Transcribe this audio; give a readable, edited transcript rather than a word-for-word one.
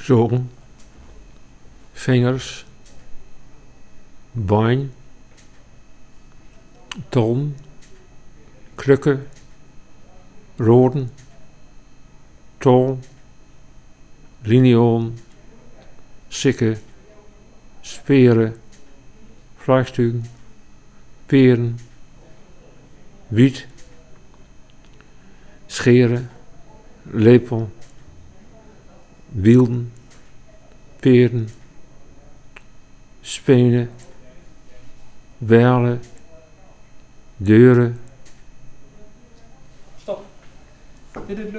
zogen, vingers, bein, ton, krukken, roden, tol, linioon, sikken, speren, vraagstukken, peren, wiet, scheren, lepel, wielden, peren, spenen, wijlen, deuren. Stop. Dit